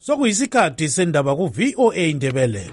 Sokuyisikhathi sendaba ku VOA Indebele.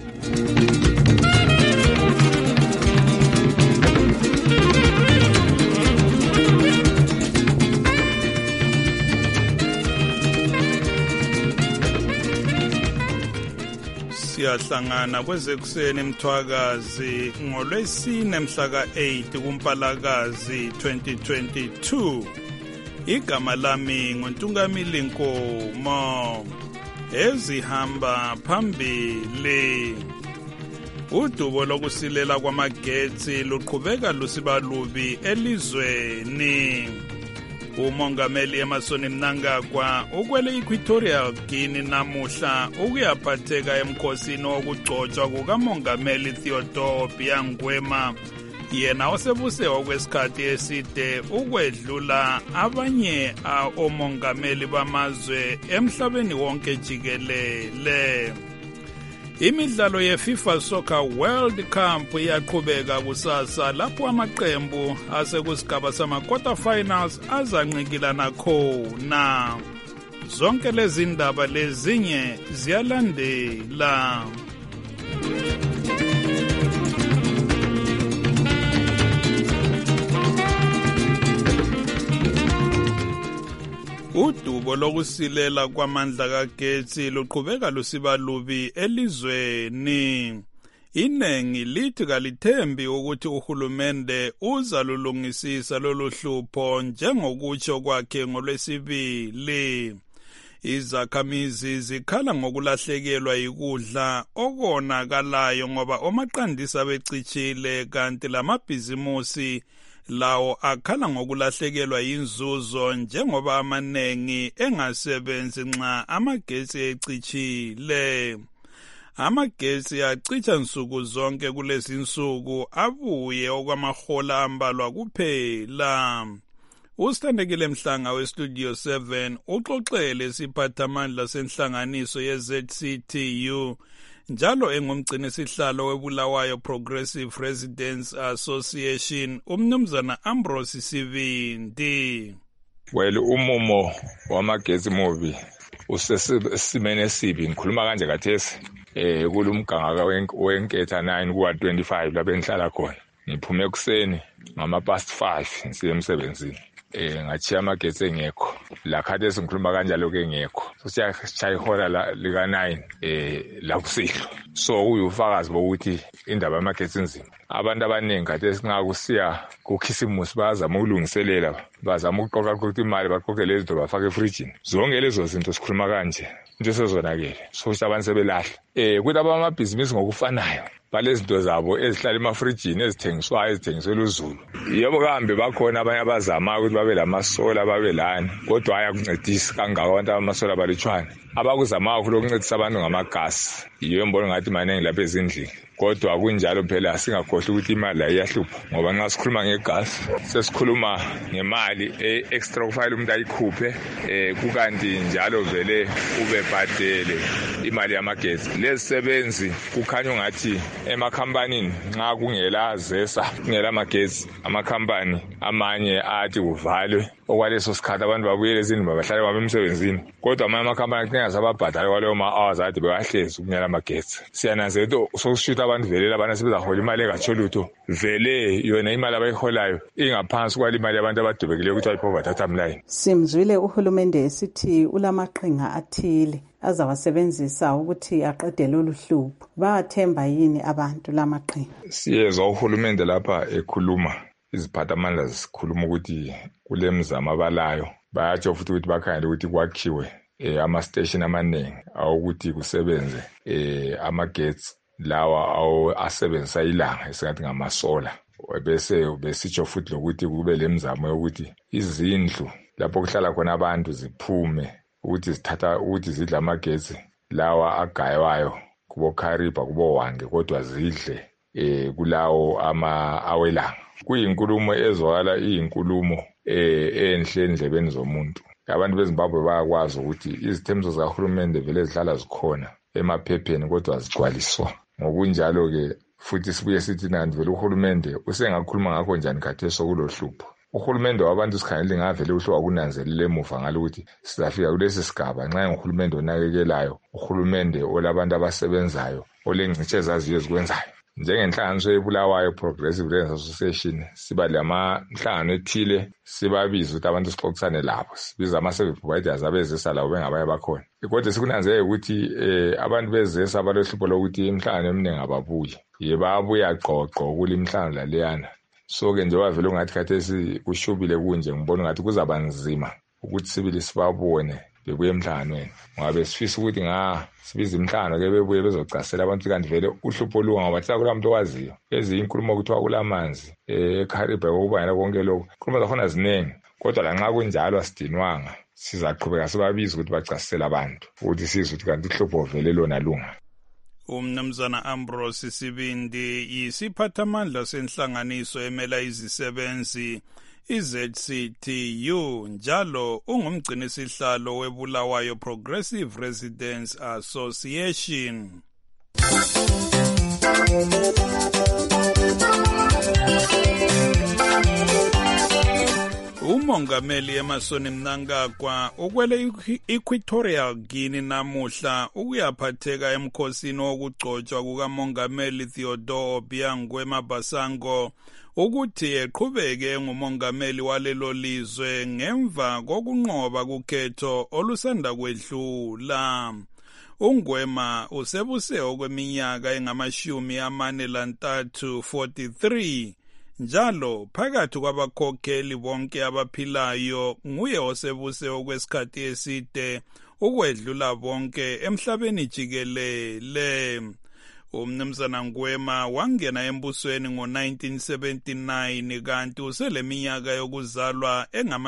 Siyahlangana kwezekuseni Mthwakazi ngolwesine mhla ka-8 kuMpalakazi 2022. Igama lami nguNtungamili Nkomo. Ezihamba phambili. Udubo lokusilela kwamagetsi luqhubeka lusiba lubi elizweni. Umongameli Emmerson Mnangagwa ukwele Equatorial Guinea namuhla ukuyaphatheka emkhosini wokugcotshwa kukamongameli Theodore Obiang Nguema, yena osebuse okwesikhathi eside ukwedlula abanye omongameli bamazwe emhlabeni wonke jikelele. Imidlalo yeFIFA Soccer World Cup iyaqhubeka kusasa lapho amaqembu asekusigaba sama-quarterfinals azanqikilana khona. Zonke lezi ndaba lezinye ziyalandela. Udubo lokusilela kwamandla kagetsi luqhubeka lusiba lubi elizweni. Inengi lithi kalithembi ukuthi uhulumende uzalulungisisa lolu hlupho njengokutsho kwakhe ngolwesibili. Izakhamizi zikhala ngokulahlekelwa yikudla okonakalayo ngoba omaqandisa becitshile, kanti lamabhizimusi lawo akhala ngokulahlekelwa yinzuzo njengoba amanengi engasebenzi nxa amagetsi ecitshile. Amagetsi acitsha nsuku zonke kulezi nsuku, abuye okwamahola ambalwa kuphela. Usithandekile Mhlanga weStudio 7 uxoxele isiphathamandla senhlanganiso ye-ZCTU njalo engumgcini sihlalo weBulawayo Progressive Residents Association, umnumzana Ambrose Sibindi. Well, umumo wamagetsi mobi usesimene esibi. Ngikhuluma kanje kathesi kulumganga wenketha 9 kuwa 25 lapho engihlala khona. Ngiphume ekuseni ngama past 5 ngisiya emsebenzini. Ngachiya amagetsi engekho. La khathesi ngikhuluma kanjalo ke engekho. So siyashaya ihora lika 9 la kusihlwa. So uyufakazi bokuthi indaba yamagetsi nzima. Abantu abaningi khathesi nxa kusiya kukhisimusi bazama ukulungiselela, bazama ukuqoqa imali baqoqe lezi zinto bafake efrijini. Zonke lezo zinto sikhuluma kanje into sezonakele. So abantu sebelahla. Kuthi abamabhizinisi ngokufanayo balezi zinto zabo ezihlala emafrijini ezithengiswa uZulu. Yebo kambe bakhona abanye abazama ukuthi babe lamasola babe lani, kodwa ayakuncedisa kangaka abantu abamasola balitshwana. Abakuzama ukuncedisa abantu ngamagasi. Yiyo mbona ngathi manengi lapha ezindlini. Kodwa kunjalo phela singakhohle ukuthi imali la iyahlupha ngoba nxa sikhuluma ngegasi sesikhuluma ngemali extra kufile umuntu ayikhuphe kukanti njalo vele ubebhadele imali yamagetsi. Lezi sebenzi kukhanya ungathi emakhampanini nxa kungela zesa kungela magetsi amakhampani amanye athi kuvalwe okwaleso sikhathi abantu babuyele ezindlini bahlale kwabo emsebenzini, kodwa amanye amakhampani kungazababhadala kwaleyo ma-hours ade bewahlezi ukunyela amagetsi. Siyananzelela ukuthi sokushuta abantu vele abantu sebezahola imali engatsho lutho, vele yona imali abayiholayo ingaphansi kwale imali abantu abadubekileyo ukuthi ayi-poverty atamline. Simzwile uhulumende esithi ulamaqhinga athile azawasebenzisa ukuthi aqede lolu hlupho. Bayathemba yini abantu lamaqhinga? Siyezwa uhulumende lapha ekhuluma, iziphathamandla zikhuluma ukuthi kule mizamo abalayo. Bayatsho futhi ukuthi bakhangele ukuthi kwakhiwe ama-station amaningi awukuthi kusebenze amagetsi lawa asebenzisa ilanga esingathi ngamasola. Bese besitsho futhi lokuthi kube lemizamo yokuthi izindlu lapho kuhlala khona abantu ziphume ukuthi zidla amagetsi lawa agaywayo kubo Kariba kubo Wange, kodwa zidle kulawo awelanga. Kuyinkulumo ezwakala iyinkulumo enhle endlebeni zomuntu. Abantu beZimbabwe bayakwazi ukuthi izithembiso zikahulumende vele zihlala zikhona emaphepheni kodwa zigcwaliswa. Ngokunjalo ke futhi sibuye sithi nanti vele uhulumende usengakhuluma ngakho njani khathesi sokulohlupho. uhulumende wabantu sikhangelile ngavele uhlowa kunanzelele emuva ngalokuthi sizafika kulesi sigaba nxa nguhulumende onakekelayo, uhulumende olabantu abasebenzayo, olengcitshi ezaziyo ezikwenzayo. Njengenhlanganiso eBulawayo Progressive Lawyers Association siba lamahlanganiso ethile sibabiza ukuthi abantu sixoxisane labo, sibiza ama-service providers abezesa labo bengabaye bakhona. Kodwa sikunanzelele ukuthi abantu bezesa abalohlupho lokuthi imhlangano eminingi ababuyi, babuya qoqo kule imhlangano laleyana. So-ke nje wavele ungathi khathesi kushubile kunje, ngibona ungathi kuzaba nzima ukuthi sibili sibabone bebuye emhlanganweni, ngoba besifisa ukuthi sibiza imhlangano ke bebuye bezocasela abantu kanti vele uhlupho lunga ngoba thina kulamuntu owaziyo ezinye inkulumo kuthiwa kulamanzi eKharibe okubangela konke lokho, inkulumo zakhona ziningi. Kodwa lanxa kunjalo asidinwanga, sizaqhubeka sibabiza ukuthi bacasele abantu ukuthi sizwe ukuthi kanti uhlupho vele lona lunga. Umnumzana Ambrose Sibindi yisiphathamandla senhlanganiso emela izisebenzi iZCTU, njalo ungumgcinisihlalo weBulawayo Progressive Residents Association. Umongameli Emmerson Mnangagwa ukwele Equatorial Guinea namuhla ukuyaphatheka emkhosini wokugcotshwa kukamongameli Theodore Obiang Mabasango ukuthi eqhubeke ngumongameli walelo lizwe ngemva kokunqoba kukhetho olusanda kwedlula. uNgwema usebuse okweminyaka engama-43 43, njalo phakathi kwabakhokheli bonke abaphilayo nguye osebuse okwesikhathi eside ukwedlula bonke emhlabeni jikelele. Umnumzana Ngwema wangena embusweni ngo-1979 kanti useleminyaka yokuzalwa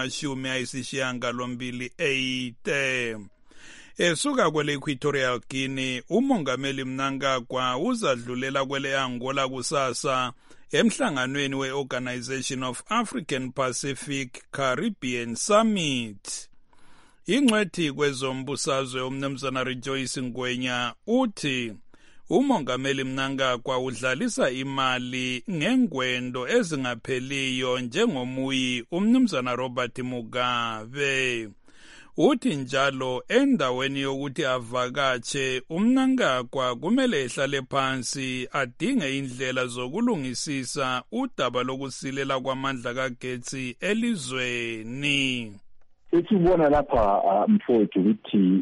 engama-28. Esuka kwele Equatorial Guinea, umongameli Mnangagwa uzadlulela kwele Angola kusasa emhlanganweni we-Organization of African Pacific Caribbean Summit. Ingcwethi kwezombusazwe umnumzana Rejoice Ngwenya uthi umongameli Mnangagwa udlalisa imali ngengwendo ezingapheliyo njengomuyi umnumzana Robert Mugabe. Uthi njalo endaweni yokuthi avakatshe uMnangagwa kumele ehlale phansi adinge indlela zokulungisisa udaba lokusilela kwamandla kagetsi elizweni. Esibona lapha mfowethu ukuthi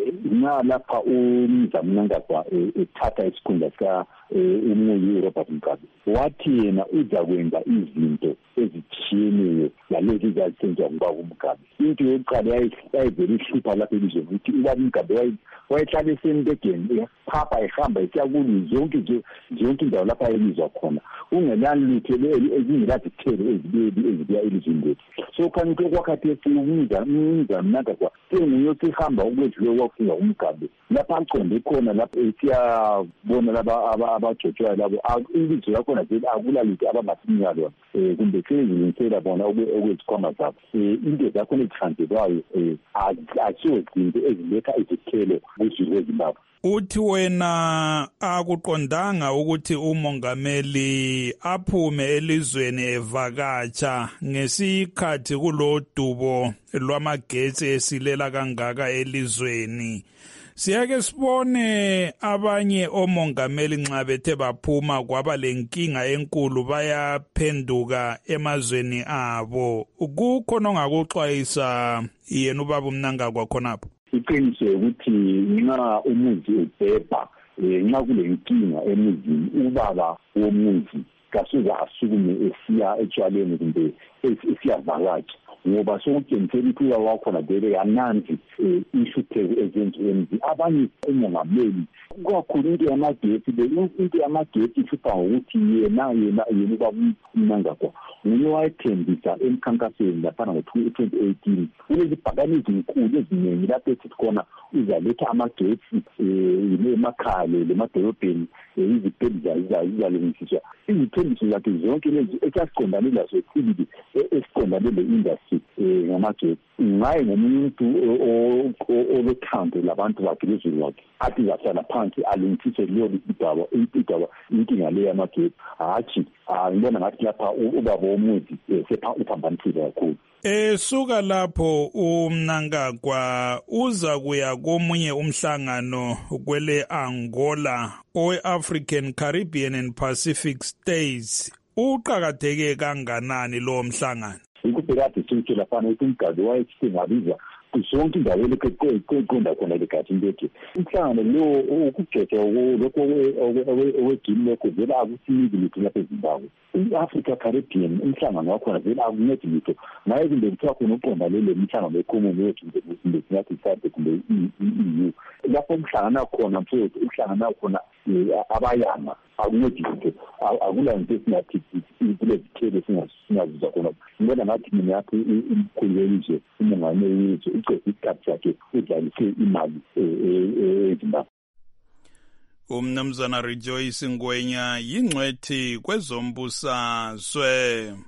lapha uMnangagwa ethatha isikhundla sika umuyi Robert Mugabe, wathi yena uzakwenza izinto ezitshiyeneyo lalezi ezazisenziwa ngubaba uMugabe. Into yokuqala yayivele ihlupha lapha elizweni ukuthi ubaba uMugabe wayehlala esembedeni phapha ehamba esiyakulu zonke indawo lapha elizwa khona ungenani lutho ezingeladithelo ezibuya elizweni lethu. So kanti okwakhathesi Mnangagwa senguye osehamba ukwedlule wakufika uMugabe lapha aqonde khona lapha esiyabona laba abagcotshwayo labo ilizwe lakhona vele akulalutho abangasinika lona kumbe sezilisela bona okwezikhwama zabo. Into zakhona ezihlanzelwayo asiyo zinto eziletha izithelo kuzulu weZimbabwe. Uthi wena akuqondanga ukuthi umongameli aphume elizweni evakatsha ngesikhathi kulodubo lwamagetsi esilela kangaka elizweni. Siyake sibone abanye omongameli nxa bethe baphuma kwaba lenkinga enkulu bayaphenduka emazweni abo. Kukhona ongakuxwayisa yena ubaba uMnangagwa khonapho? Iqiniso ukuthi nxa umuzi ubhebha nxa kulenkinga emuzini ubaba womuzi kasuke asukume esiya etshwaleni kumbe esiyavakatsha, ngoba sokutshengisela ukuthi ubaba wakhona vele kananzi ihlupheko ezenziwe emzini. Abanye umongameli kakhulu into yamagetsi into yamagetsi ihlupha ngokuthi yena ubaba uMnangagwa nguye wayethembisa emkhankasweni laphana ngo-2018 kulezibhakane ezinkulu eziningi lapho esithi khona izaletha amagetsi emakhaya lemadolobheni, izibhedlela zizalungisiswa. Izithembiso zakhe zonke lezi esasiqondane lazo sibili esiqondane le-industry ngamagetsi. Ngaye ngomuntu olothando labantu bakhe lezulu wakhe athi zahlala phansi alungisise leyo idaba inkinga le yamagetsi. Hatshi ngibona ngathi lapha ubaba womuzi uphambanisile kakhulu. Suka lapho uMnangagwa uza kuya komunye umhlangano kwele Angola owe-African, Caribbean and Pacific States. Uqakatheke kanganani lo mhlangano? Ukubhekade sitshela fana ukuthi umgadi wayesingabiza zonke indawo leqonda khona legathi into umhlangano lo ukugejwa lokho owegimi lokho vela akusizi litho lapha eZimbabwe. I-Africa Caribbean umhlangano wakhona vela akuncedi litho. Ngaye kumbe kuthiwa khona uqonda lelo mhlangano ecommon yethu kumbe singathi sade kumbe EU lapho umhlangano khona mfowethu umhlangano khona abayama akuncedi litho. Akula into esingathi kulezithelo singazizwa khona. Ngibona ngathi mina yakho imkhulu yezwe umongameli wethu uqede isikhathi sakhe udlalise imali eZimbabwe. Umnumzana Rejoice Ngwenya yingcwethi kwezombusazwe.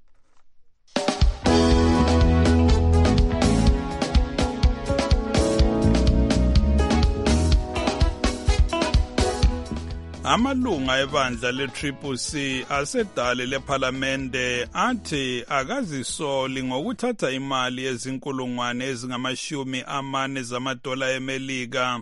Amalunga ebandla le-CCC asedale lephalamende athi akazisoli ngokuthatha imali ezinkulungwane ezingama-40 zamadola eMelika,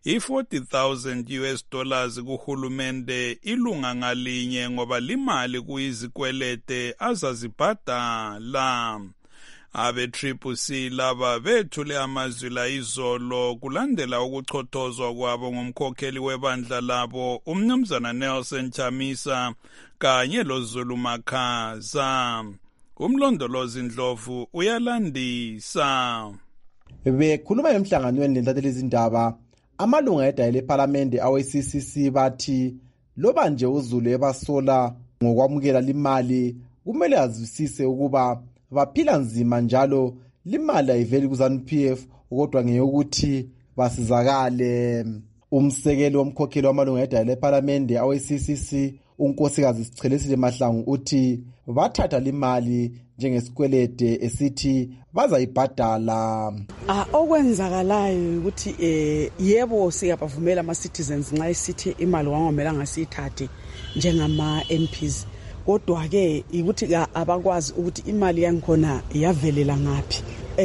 i-$40,000 kuhulumende ilunga ngalinye ngoba limali kuyizikwelete azazibhadala. Abe-CCC laba bethule amazwi la izolo kulandela ukuchothozwa kwabo ngumkhokheli webandla labo umnumzana Nelson Chamisa kanye loZulu Makhaza. Umlondolozi Ndlovu uyalandisa. Bekhuluma emhlanganweni nentatheli izindaba, amalunga edayile ephalamende awe-CCC bathi loba nje uZulu ebasola ngokwamukela limali kumele azwisise ukuba baphila nzima njalo limali ayiveli kuZANU-PF kodwa ngeyokuthi basizakale. Umsekeli womkhokheli wamalunga edayile ephalamende awe-CCC unkosikazi Sichelesile Mahlangu uthi bathatha limali njengesikwelede esithi bazayibhadala. Okwenzakalayo ukuthi yebo siyabavumela ama-citizens nxa isithi imali wangomelanga siyithathe njengama MPs, kodwa ke ukuthi abakwazi ukuthi imali yangikhona yavelela ngaphi.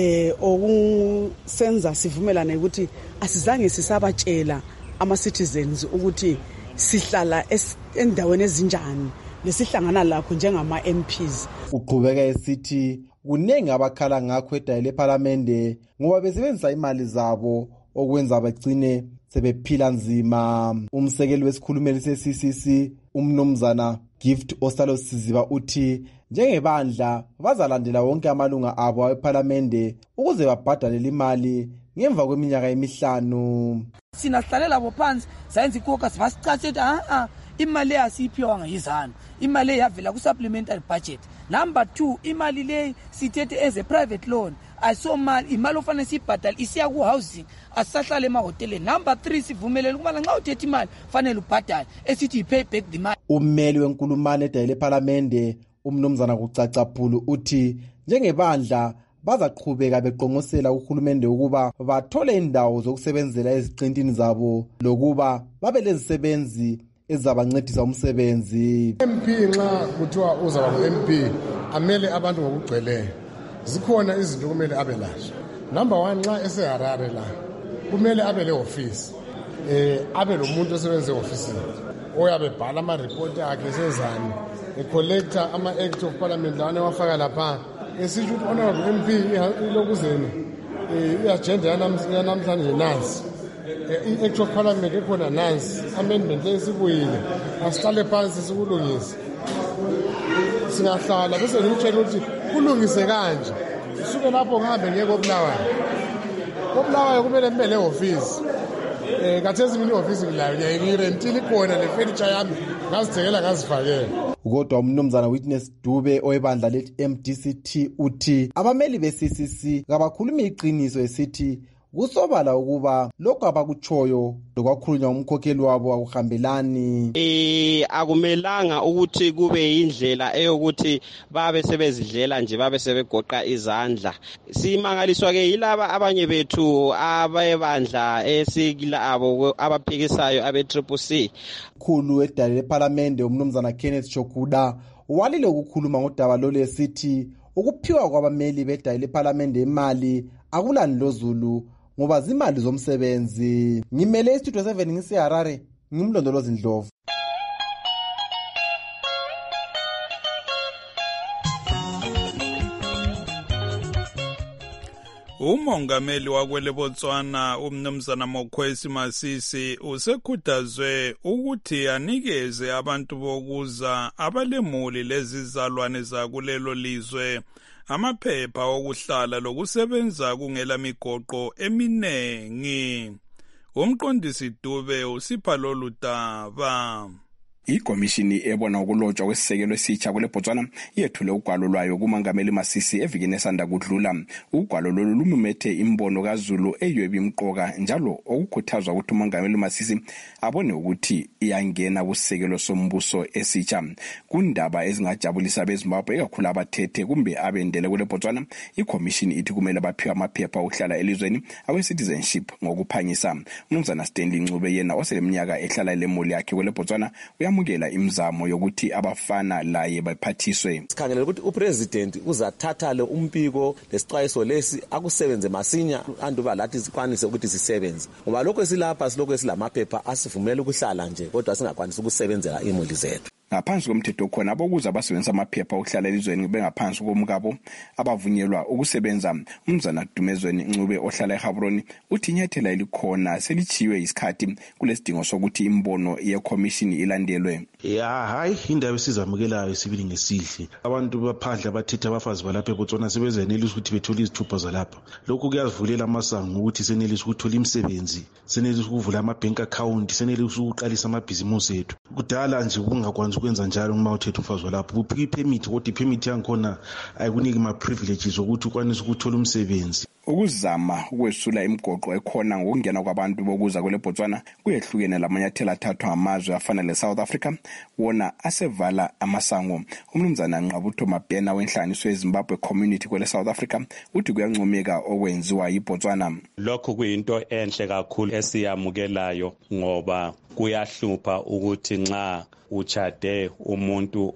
Okusenza sivumelane ukuthi asizange sisabatshela ama-citizens ukuthi sihlala endaweni ezinjani lesihlangana lakho njengama MPs. Uqhubeka esithi kuningi abakhala ngakho edayile ephalamende ngoba besebenzisa imali zabo okwenza bagcine sebephila nzima. Umsekeli wesikhulumeli se-CCC umnumzana Gift Ostalo Siziba uthi njengebandla bazalandela wonke amalunga abo ephalamende ukuze babhadale imali ngemva kweminyaka emihlanu. Sinahlalela bophansi sayenza ikokas basicatshe imali asiphiwa ngayizana, imali yavela ku supplementary budget. Number 2, imali le sithethe as a private loan, asomali imali ofanele sibhadala isiya ku housing asahlala emahoteleni. Number 3, sivumelele ukubana nxa uthethe imali fanele ubhadale esithi pay back the money. Ummeli wenkulumane edayile ephalamende umnumzana kucacaphulu uthi njengebandla bazaqhubeka beqongosela uhulumende ukuba bathole indawo zokusebenzela eziqintini zabo lokuba babe lezisebenzi ezabancedisa umsebenzi. MP nxa kuthiwa uzaba ngu-MP amele abantu ngokugcweleyo. Zikhona izinto kumele abe lazo. Number 1, nxa eseHarare la kumele abe le-ofisi, abe lo muntu osebenza e-ofisini oyabe bhala ama-report akhe esenzani, ecollector ama-act of parliament lawana ewafaka lapha. Esitsho ukuthi honorable MP ilokuzeni i-agenda yanamhlanje nansi, i-act of parliament ekhona nansi, amendment esibuyile, asihlale phansi sikulungise. Singahlala bese ngimtshela ukuthi kulungise kanje, suke lapho ngihambe ngiye koBulawayo kumele kube le-ofisi. Kathesi mina i-ofisi ngilayo ngirentile ikhona le-furniture yami ngazithengela ngazifakela. Kodwa umnumzana Witness Dube oyebandla lethi MDCT uthi abameli be-CCC kabakhulumi iqiniso esithi kusobala ukuba lokho abakutshoyo lokwakhulunywa umkhokheli wabo akuhambelani. Akumelanga ukuthi kube indlela eyokuthi babe sebezidlela nje babe sebegoqa izandla. Simangaliswa ke yilaba abanye bethu abebandla esikilabo abaphikisayo abe-CCC. Khulu edale lePhalamende umnumzana Kenneth Chokuda walile ukukhuluma ngodaba lolu esithi ukuphiwa kwabameli bedale lePhalamende imali akulani lozulu ngoba zimali zomsebenzi. Ngimele iStudio 7 ngisiHarare, ngimlondolozi Ndlovu. Umongameli wakwele Botswana umnumzana Mokwesi Masisi usekhuthazwe ukuthi anikeze abantu bokuza abalemuli lezizalwane zakulelo lizwe amaphepha okuhlala lokusebenza kungela migoqo eminengi. Umqondisi Dube usipha lolu daba. Ikomishini ebona ukulotshwa kwesisekelo esitsha kule Botswana yethule ugwalo lwayo kuMongameli Masisi evikini esanda kudlula. Ugwalo lolu lumumethe imbono kaZulu eyebe imqoka njalo okukhuthazwa ukuthi uMongameli Masisi abone ukuthi iyangena kusekelo sombuso esitsha. Kundaba ezingajabulisa beZimbabwe ekakhulu abathethe kumbe abendele kule Botswana, ikomishini ithi kumele baphiwe amaphepha okuhlala elizweni awe-citizenship ngokuphangisa. Umnumzana Stanley Ncube yena oseleminyaka ehlala lemuli yakhe kule Botswana amukela imizamo yokuthi abafana laye baphathiswe. Sikhangelela ukuthi upresident uzathatha le umpiko lesixwayiso lesi akusebenze masinya anduba lathi sikwanise ukuthi sisebenze. Ngoba lokho esilapha silokho esilamaphepha asivumela ukuhlala nje kodwa singakwanisi ukusebenzela imuli zethu. Ngaphansi komthetho khona abokuza basebenzisa amaphepha okuhlala elizweni bengaphansi komkabo abavunyelwa ukusebenza. Umnumzana Dumezweni Ncube ohlala eHabroni uthi inyathela elikhona selichiwe isikhathi kulesidingo sokuthi imbono yekomishini ilandelwe. Hayi indaba esizamukelayo sibili ngesihle. Abantu baphandle abathethe abafazi balapha eBotswana sebezenelisa ukuthi bethole izithupha zalapha. Lokhu kuyazivulela amasango ukuthi senelisa ukuthola imisebenzi, senelisa ukuvula ama-bank account, senelisa ukuqalisa amabhizimusi ethu. Kudala nje ungakwanisi ukwenza njalo uma uthethe umfazi walapha. Uphiwa ipermit kodwa ipermit yankhona ayikuniki ama-privileges ukuthi ukwanise ukuthola umsebenzi. Ukuzama ukwesula imigoqo ekhona ngokungena kwabantu bokuza kule Botswana kuyehlukene lamanyathelo athathwa ngamazwe afana leSouth Africa wona asevala amasango. Umnumzana Nqabutho Mabhena wenhlanganiso yeZimbabwe Community kule South Africa uthi kuyancomeka okwenziwa yiBotswana. Lokho kuyinto enhle kakhulu esiyamukelayo ngoba kuyahlupha ukuthi nxa uchade umuntu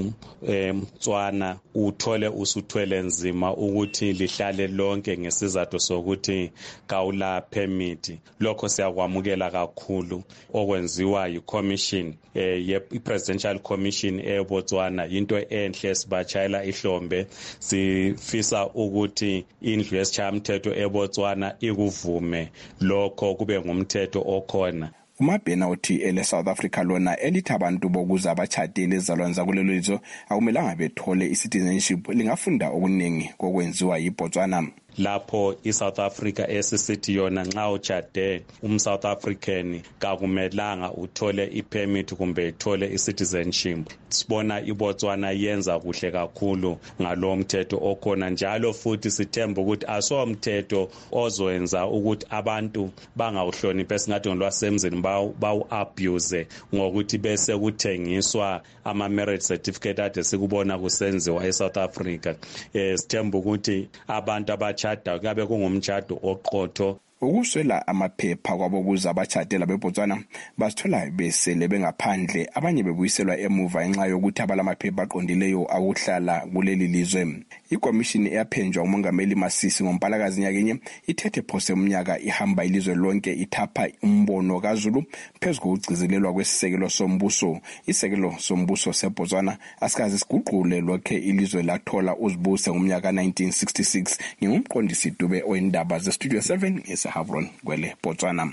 ongumtswana uthole usuthwele nzima ukuthi lihlale lonke ngesizathu sokuthi kawula permit. Lokho siyakwamukela kakhulu okwenziwa yiCommission i-Presidential Commission eBotswana into enhle sibachayela ihlombe. Sifisa ukuthi indlu yesishayamthetho eBotswana ikuvume lokho kube ngumthetho okhona. uMabhena uthi ele-South Africa lona elithi abantu bokuza abachadile ezalwane zakulelo lizwe akumelanga bethole i-citizenship lingafunda okuningi kokwenziwa yiBotswana. Lapho iSouth Africa esisithi yona nxa uchade South African kakumelanga uthole ipermit kumbe uthole icitizenship. Sibona iBotswana yenza kuhle kakhulu ngalo mthetho okhona njalo futhi sithemba ukuthi asomthetho ozoyenza ukuthi abantu bangawuhloniphi esingathi ngolwasemzini bawu-abuse ngokuthi bese kuthengiswa ama-marriage certificate ade sikubona kusenziwa eSouth Africa. Sithemba ukuthi abantu abachada kabe kungumtshado oqotho. Ukuswela amaphepha kwabokuza abachadela beBotswana basithola besele bengaphandle abanye bebuyiselwa emuva ngenxa yokuthi abalamaphepha aqondileyo akuhlala kuleli lizwe. Ikomishini eyaphenjwa uMongameli Masisi ngoMpalakazi nyakenye ithethe phose umnyaka ihamba ilizwe lonke ithapha umbono kaZulu phezu kokugcizelelwa kwesisekelo sombuso. Isekelo sombuso seBotswana asikaze siguqule lokho ilizwe lathola uzibuse ngomnyaka 1966. Ngingumqondisi Dube oyindaba zeStudio 7 Havron kwele Botswana.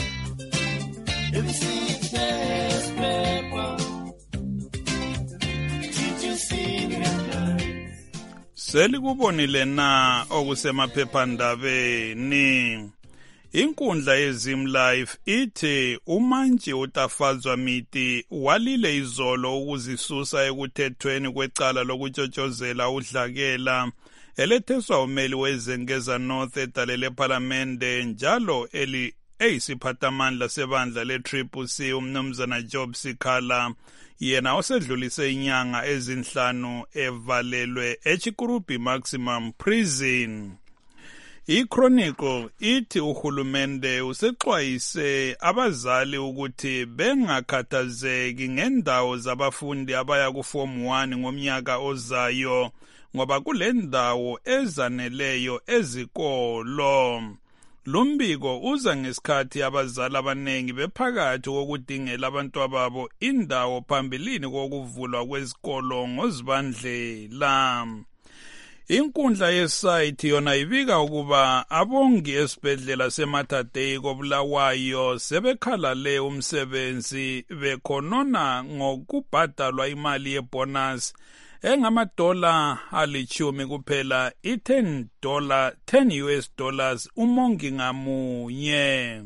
Selikubonile na okusemaphephandabeni. Inkundla yeZimlife ithi uMantshi uTafazwa Miti walile izolo ukuzisusa ekuthethweni kwecala lokutshotshozela udlakela eletheswa umeli wezengeza North edale lephalamende njalo eyisiphathamandla sebandla le-CCC umnumzana Job Sikhala yena osedlulise inyanga ezinhlanu evalelwe eChikurubi Maximum Prison. I-Chronicle ithi uhulumende usexwayise abazali ukuthi bengakhathazeki ngendawo zabafundi abaya ku-Form 1 ngomnyaka ozayo ngoba kule ndawo ezaneleyo ezikolo. Lumbiko uza ngesikhathi abazali abanengi bephakathi kokudingela abantwababo indawo phambilini kokuvulwa kwezikolo ngoZibandlela. Inkundla yesayithi yona ibika ukuba abongi esibhedlela seMatadei koBulawayo sebekhalale umsebenzi bekhonona ngokubhadalwa imali yebonus engamadola $10 kuphela $10 US umongi ngamunye.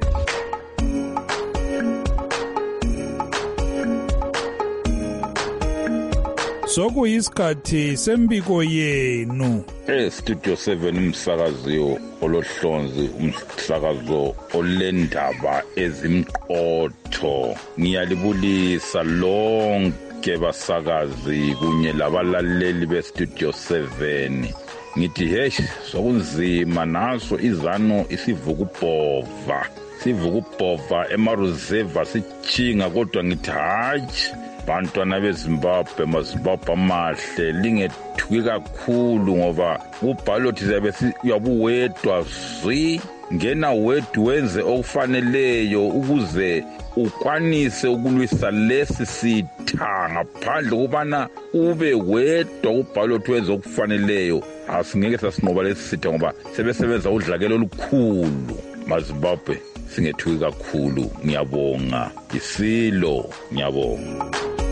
Sokuyisikhathi sembiko yenu. Studio 7 umsakazo olohlonzi umsakazo olendaba ezimqotho. Ngiyalibulisa lonke basakazi kunye labalaleli beStudio 7. Ngithi hesh sokunzima naso izano isivukubhova. Sivukubhova eMaruzeva sichinga kodwa ngithi hayi bantwana beZimbabwe maZimbabwe amahle lingethuki kakhulu ngoba ubhalothi zabe uyabuwedwa zwi ngena wedwa wenze okufaneleyo ukuze ukwanise ukulwisa lesi sitha ngaphandle kubana ube wedwa ubhalothi wenze okufaneleyo asingeke sasinqoba lesi sitha ngoba sebesebenza udlakela olukhulu maZimbabwe singethuki kakhulu. Ngiyabonga isilo, ngiyabonga.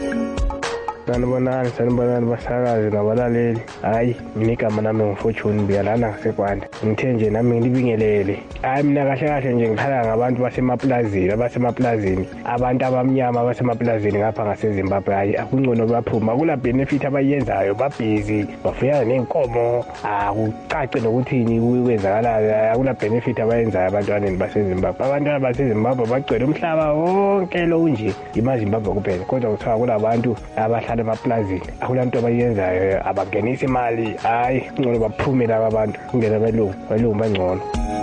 Sanibonani basakazi nabalaleli. Hayi mina igama nami ngiFortune Mbiyalana ngasekwanda. Ngithe nje nami ngibingelele. Hayi mina kahle nje ngikhala ngabantu basemaplazini abantu abamnyama basemaplazini ngapha ngaseZimbabwe. Hayi akungcono baphuma kula benefit abayenzayo babhizi bafuyana nenkomo akucace nokuthini kwenzakala akula benefit abayenzayo abantwaneni baseZimbabwe. Abantwana baseZimbabwe bagcwele umhlaba wonke lo nje imaZimbabwe kuphela kodwa kuthiwa kulabantu abahlala emaplazini akulanto abayenzayo abangenisa imali. Hayi ngcono baphume laba bantu kungena belungu bangcono.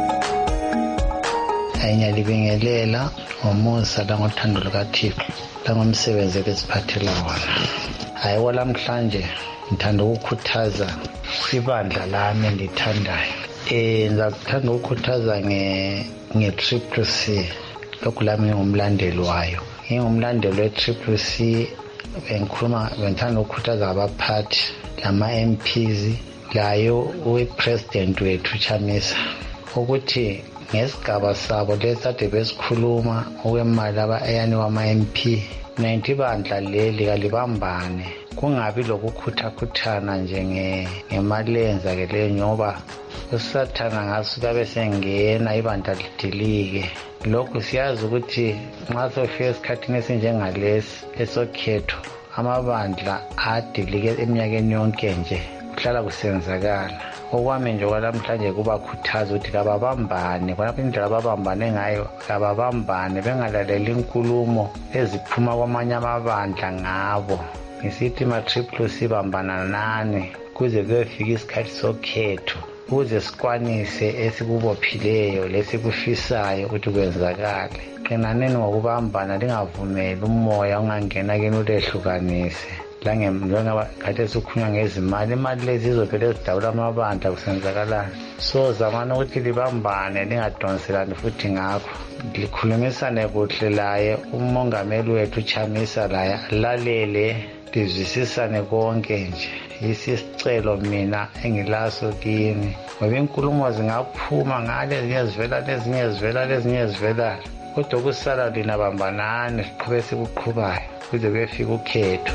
Ngiyalibingelela ngomusa langothando lukaThixo langomsebenzi esiphathela wona. Hayi walamhlanje ngithanda ukukhuthaza ibandla lami endithandayo. Ngizakuthanda ukukhuthaza nge-CCC lokhu lami ngumlandeli wayo. Ngingumlandeli we-CCC bengithanda ukukhuthaza abaphathi lama-MPs layo upresident wethu Chamisa ukuthi ngesigaba sabo lesade besikhuluma okwemali eyani wama-MP 90 bandla leli kalibambane kungabi lokukhuthakuthana nje ngemali eyenzakeleyo ngoba usathana ngaso kabe sengena ibandla lidilike. Lokhu siyazi ukuthi nxa sofika esikhathini esinjengalesi esokhetho amabandla adilike eminyakeni yonke nje kuhlala kusenzakala. Okwami nje kwalamhlanje kubakhuthaza ukuthi kababambane khonapho indlela ababambane ngayo kababambane bengalaleli inkulumo eziphuma kwamanye amabandla ngabo. Ngisithi ma-CCC bambana nani kuze kuyofika isikhathi sokhetho ukuze sikwanise esikubophileyo lesikufisayo ukuthi kwenzakale. Qinaneni ngokubambana lingavumeli umoya ungangena kini ulehlukanise. Njengoba kade sikhunywa ngezimali imali lezi zizovele zidawula amabandla kusenzakalani. So zamani ukuthi libambane lingadonselani futhi ngakho likhulumisane kuhle laye umongameli wethu Chamisa laye alalele lizwisisane konke nje. Isicelo mina engilaso kini ngoba inkulumo zingaphuma ngale lezinye zivela kodwa kusala lina bambanani siqhubeke sikuqhubayo kuze kuyefika ukhetho.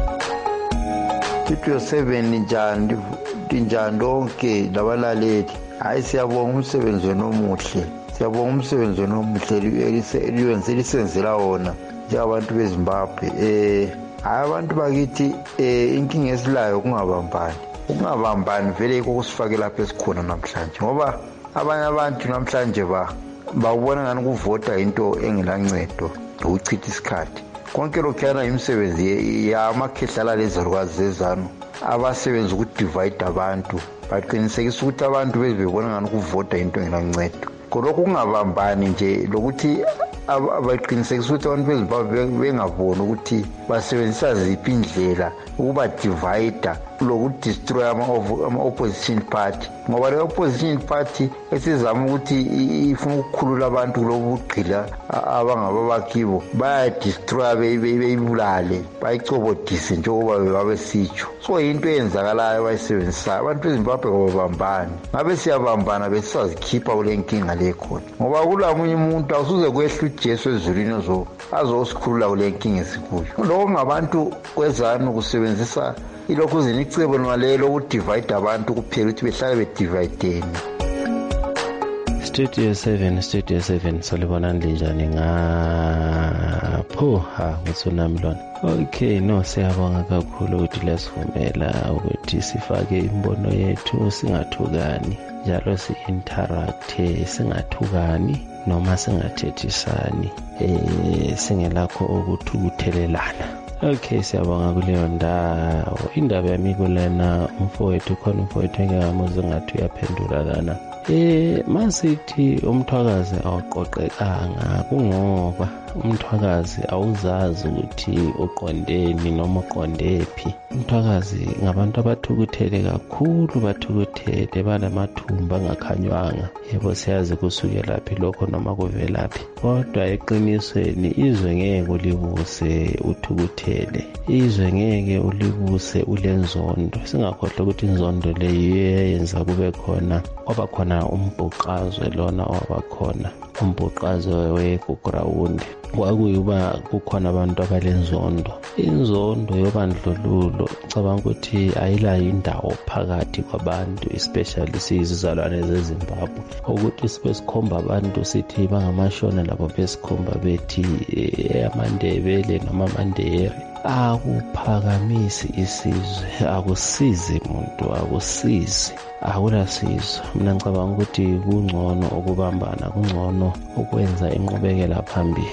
Studio 7 njani lonke labalaleli. Hayi siyabonga umsebenzi omuhle. Siyabonga umsebenzi omuhle lisenzela wona njengabantu beZimbabwe. Hayi abantu bakithi inkinga esilayo kungabambani. Ungabambani vele yikho kusifake lapha esikhona namhlanje ngoba abanye abantu namhlanje bawubona ngani ukuvota into engelancedo ukuchitha isikhathi. Konke lokhuyana imisebenzi yamakhehlala lezalukazi zezanu abasebenza ukudivide abantu baqinisekisa ukuthi abantu bezibona ngani ukuvota into engelancedo. Kodwa ungabambani nje lokuthi abaqinisekisa ukuthi abantu bezimbabwe bengaboni ukuthi basebenzisa ziphi indlela ukuba divide lokudestroy ama-opposition party ngoba le-opposition party esizama ukuthi ifuna ukukhulula abantu kulobu bugqila abangababakibo bayadestroya beyibulale bayicobodise njengoba babesitsho. So yinto eyenzakalayo abayisebenzisayo. Abantu bezimbabwe kababambani, ngabe siyabambana besisazikhipha kule nkinga lekhona ngoba kulamunye umuntu awusuze kwehla ujesu ezulwini azosikhulula kule nkinga esikuyo. Lokho ngabantu kwezanu kusebenzisa ilokhu zinicebo nalelo ukudivide abantu kuphela ukuthi behlale bedivideni. Studio 7 salibonani linjani ngapho ngitsunami lona. Okay, no siyabonga kakhulu ukuthi lesivumela ukuthi sifake imbono yethu singathukani njalo si-interact singathukani noma singathethisani singelakho ukuthukuthelelana. Okay, siyabonga kuleyo ndawo. Indaba yami kulena umfowethu khona umfowethu engamuze ngathi uyaphendula lana. Masithi umthwakazi awuqoqekanga kungoba umthwakazi awuzazi ukuthi uqondeni noma uqondephi. Umthwakazi ngabantu abathukuthele kakhulu, bathukuthele banamathumba angakhanywanga. Yebo siyazi kusukela laphi lokho noma kuvelaphi, kodwa eqinisweni izwe ngeke ulibuse uthukuthele, izwe ngeke ulibuse ulenzondo. Singakhohlwa ukuthi inzondo leyo yenza kube khona kwabakhona umbhuqazwe lona wabakhona umbhuqazwe wegugrawundi. Kwakuyuba kukhona abantu abalenzondo, inzondo yobandlululo. Cabanga ukuthi ayilayo indawo phakathi kwabantu, especially sizizalwane zeZimbabwe, ukuthi sibe sikhomba abantu sithi bangamashona labo besikhomba bethi amandebele noma amandebele. Akuphakamisi isizwe, akusizi muntu, akusizi, akulasizo. Mina ngicabanga ukuthi kungcono ukubambana, kungcono ukwenza inqubekela phambili.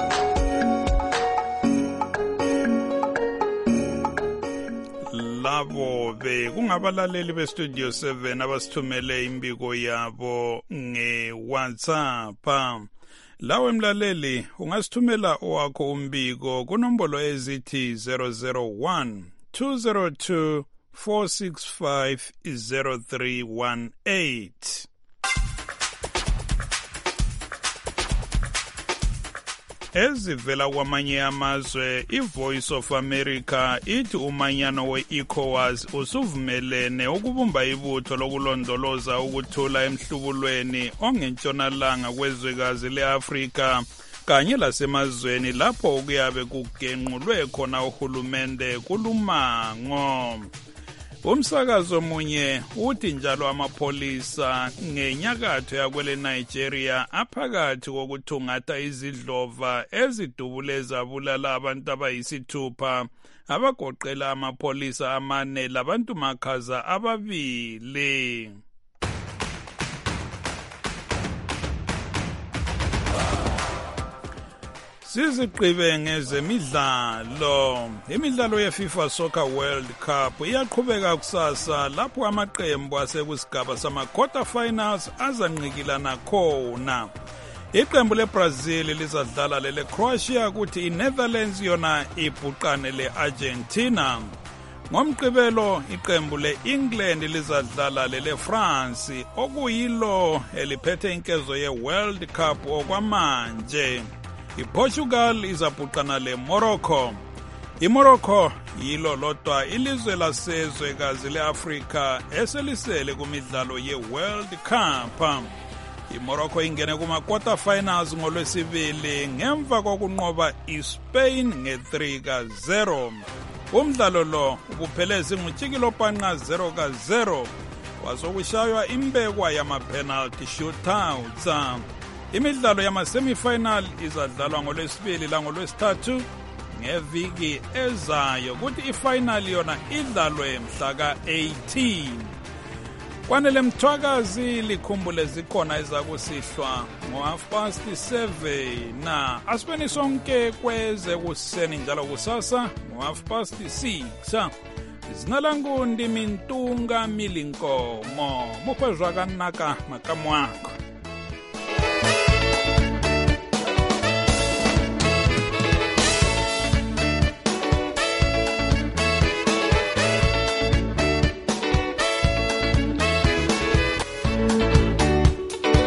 Labo kungabalaleli beStudio 7 abasithumele imbiko yabo nge-WhatsApp. Lawe mlaleli ungasithumela owakho umbiko kunombolo ezithi 001 202 465 0318. Ezivela kwamanye amazwe, iVoice of America ithi umanyano we-ECOWAS usuvumelene ukubumba ibutho lokulondoloza ukuthula emhlubulweni ongentshonalanga kwezwekazi le-Afrika kanye lasemazweni lapho kuyabe kugenqulwe khona uhulumende kulumango. Umsakazo munye uthi njalo amapholisa ngenyakatho yakwele Nigeria aphakathi kokuthungatha izidlova ezidubule zabulala abantu abayisithupha abagoqela amapholisa 4 labantu makhaza 2. Siziqibe ngezemidlalo. Imidlalo yeFIFA Soccer World Cup iyaqhubeka kusasa lapho amaqembu asekusigaba sama-quarter finals azanqikilana khona. Iqembu leBrazil lizadlala lele-Croatia kuthi iNetherlands yona ibhuqane le-Argentina. Ngomgqibelo iqembu le-England lizadlala lele-France okuyilo eliphethe inkezo ye-World Cup okwamanje. iPortugal izabhuqana leMorocco. iMorocco yilo lodwa ilizwe lasezwekazi leAfrika eselisele kumidlalo yeWorld Cup. iMorocco ingene kuma-quarter finals ngolwesibili ngemva kokunqoba iSpain nge-3-0. Umdlalo lo ubuphelezi ngutshikilophanqa 0-0 wazokushaywa imbekwa yama-penalty shootouts. Imidlalo yama-semifinal izadlalwa ngolwesibili langolwesithathu ngeviki ezayo ukuthi ifinal yona idlalwe mhla ka-18. Kwanele Mthwakazi likhumbule zikhona ezakusihlwa ngo-7:30 na asibeni sonke kweze kuseni njalo kusasa ngo-6:30. Izina langu ndi Mintunga Milinkomo, mukhwezwa kanaka makamu wakho.